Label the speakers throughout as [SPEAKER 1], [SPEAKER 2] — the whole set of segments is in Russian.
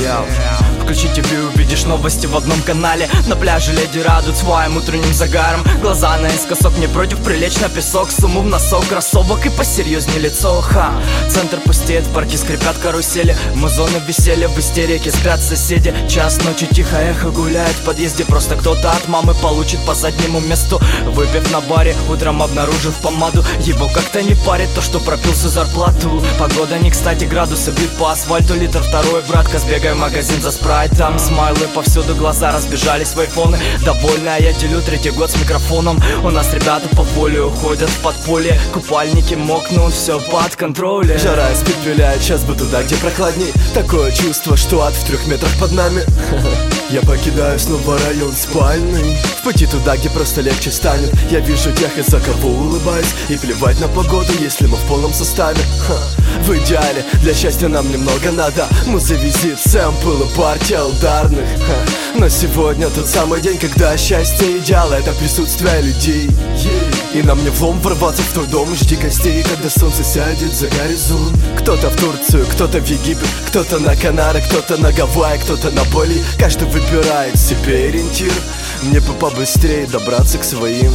[SPEAKER 1] Включи ТВ, увидишь новости в одном канале. На пляже леди радуют своим утренним загаром. Глаза наискосок, не против прилечь на песок. Сумму в носок, кроссовок и посерьезнее лицо. Центр пустеет, в парке скрипят карусели. Музоны веселья, в истерике спят соседи. Час ночи, тихо эхо гуляет в подъезде. Просто кто-то от мамы получит по заднему месту. Выпив на баре, утром обнаружив помаду. Его как-то не парит то, что пропил всю зарплату. Погода не кстати, градусы бьют по асфальту. Литр второй, братка, сбегай в магазин за спрайт. Там смайлы повсюду, глаза разбежались в айфоны. Довольная, я делю третий год с микрофоном. У нас ребята по воле уходят в подполье. Купальники мокнут, все под контролем.
[SPEAKER 2] Жара спит, виляет, сейчас бы туда, где прохладней. Такое чувство, что ад в 3 метрах под нами. Я покидаю снова район спальный. В пути туда, где просто легче станет. Я вижу тех, из-за кого улыбаюсь. И плевать на погоду, если мы в полном составе. В идеале, для счастья нам немного надо. Муза-визит, сэмпл и партия ударных. Но сегодня тот самый день, когда счастье идеал — это присутствие людей. И нам не влом ворваться в твой дом. Жди гостей, когда солнце сядет за горизонт. Кто-то в Турцию, кто-то в Египет, кто-то на Канары, кто-то на Гавайи, кто-то на Бали. Каждый выбирает себе ориентир. Мне бы побыстрее добраться к своим.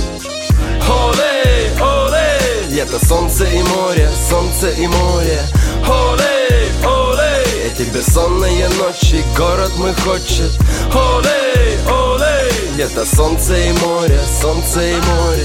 [SPEAKER 3] Оле, оле, лето, солнце и море, солнце и море. Оле, оле, эти бессонные ночи город мой хочет. Оле, оле, лето, солнце и море, солнце и море.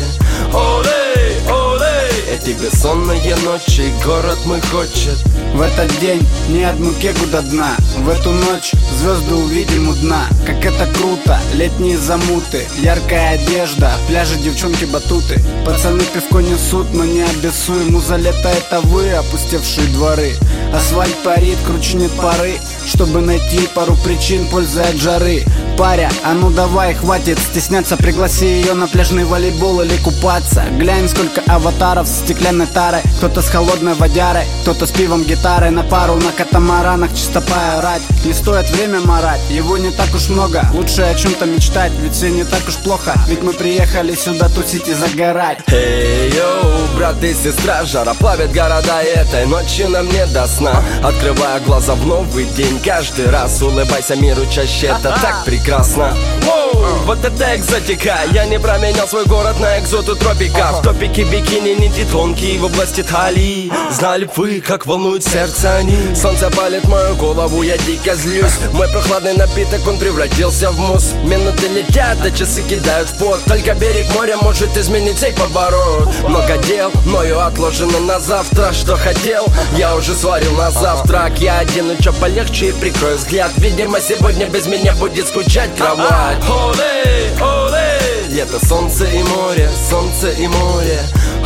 [SPEAKER 3] Оле, оле, эти бессонные ночи город мой хочет.
[SPEAKER 4] В этот день ни одну кегу до дна. В эту ночь звезды увидим у дна. Как это круто, летние замуты, яркая одежда, пляжи, девчонки, батуты. Пацаны пивко несут, но не обессуем. Муза лета — это вы, опустевшие дворы. Асфальт парит, круче нет пары, чтобы найти пару причин пользы от жары. Паря, а ну давай, хватит стесняться. Пригласи ее на пляжный волейбол или купаться. Глянь, сколько аватаров с стеклянной тарой. Кто-то с холодной водярой, кто-то с пивом, гитарой. На пару на катамаранах чисто поорать. Не стоит время марать, его не так уж много. Лучше о чем-то мечтать, ведь все не так уж плохо. Ведь мы приехали сюда тусить и загорать.
[SPEAKER 3] Эй, йоу, брат и сестра, жара плавит города, и этой ночью нам не до сна. Открывая глаза в новый день, каждый раз улыбайся миру чаще, это так прекрасно. Воу, вот это экзотика. Я не променял свой город на экзоту тропика. В топике бикини нити тонкие в области талии. Знали б вы, как волнует сердце они. Солнце палит мою голову, я дико злюсь. Мой прохладный напиток, он превратился в мусс. Минуты летят, а часы кидают в пот. Только берег моря может изменить сей поворот. Много дел, мною отложено на завтра. Что хотел, я уже сварил на завтрак. Я одену чё полегче и прикрою взгляд. Видимо, сегодня без меня будет скучать кровать. Оле, оле, лето, солнце и море, солнце и море.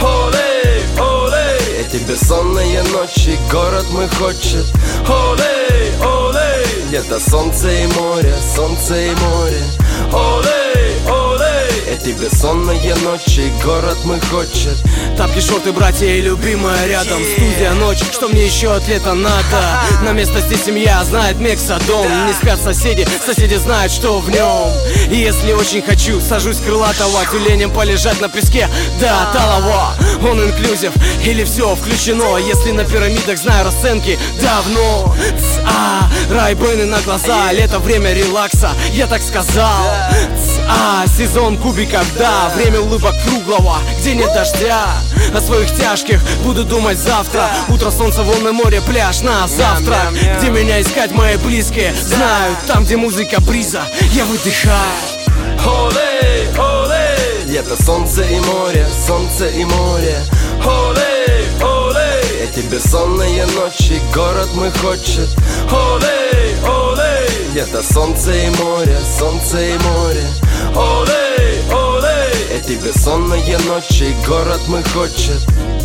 [SPEAKER 3] Оле, оле, эти бессонные ночи город мой хочет. Оле, оле, лето, солнце и море, солнце и море. Оле, оле, эти бессонные ночи город мой хочет.
[SPEAKER 5] Тапки, шорты, братья и любимая рядом. Студия, ночь, что мне еще от лета надо? На место здесь семья, знает Мексадом. Не спят соседи, соседи знают, что в нем. И если очень хочу, сажусь крылатого тюленем полежать на песке до талого. Он инклюзив или все включено? Если на пирамидах знаю расценки давно. Райбэны на глаза, лето, время релакса, я так сказал. Сезон кубиков, да, время улыбок круглого, где нет дождя. О своих тяжких буду думать завтра. Утро, солнце, волны, море, пляж на завтрак. Где меня искать мои близкие знают. Там, где музыка бриза, я выдыхаю.
[SPEAKER 3] Оле, оле, лето, солнце и море, солнце и море. Оле, оле, эти бессонные ночи город мой хочет. Оле, оле, лето, солнце и море, солнце и море. Оле, оле, эти бессонные ночи город мой хочет.